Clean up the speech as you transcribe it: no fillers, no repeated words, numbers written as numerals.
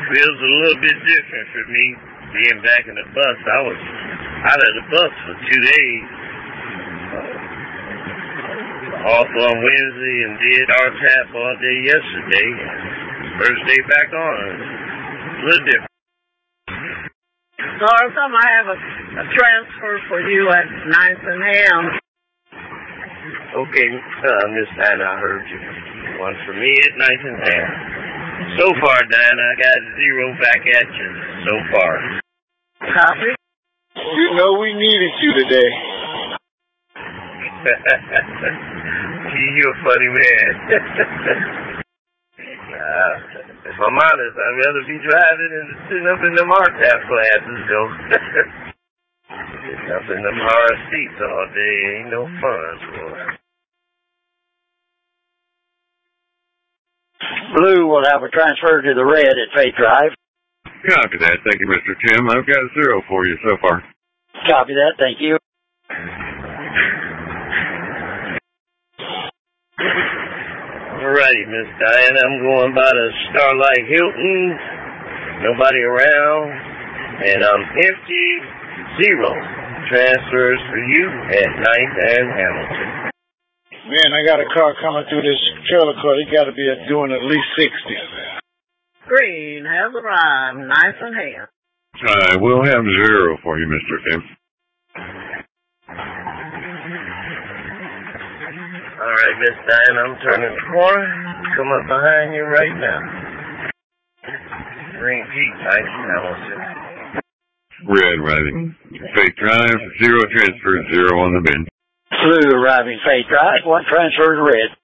Feels a little bit different for me being back in the bus. I was out of the bus for 2 days. Off on Wednesday and did RTAP all day yesterday. First day back on. A little different. Northam, I have a transfer for you at 9th and Ham. Okay, Miss Diana, I heard you. One for me at 9th and Ham. So far, Diana, I got 0 back at you so far. Copy. You know we needed you today. You're a funny man. If I'm honest, I'd rather be driving and sitting up in them RTAP classes, though. Sitting up in them hard seats all day ain't no fun, boy. Blue will have a transfer to the red at Faith Drive. Copy that. Thank you, Mr. Tim. I've got 0 for you so far. Copy that. Thank you. Alrighty, Miss Diana, I'm going by the Starlight Hilton. Nobody around. And I'm empty. 0 transfers for you at 9th and Hamilton. Man, I got a car coming through this trailer court. He got to be doing at least 60. Green has arrived. 9th and Ham. I will have 0 for you, Mr. Tim. All right, Miss Diana, I'm turning the corner. Come up behind you right now. Green Pete, 9th and Hamilton. Red arriving. Faith Drive, 0 transfers, 0 on the bin. Blue arriving Faith Drive. 1 transfer to red.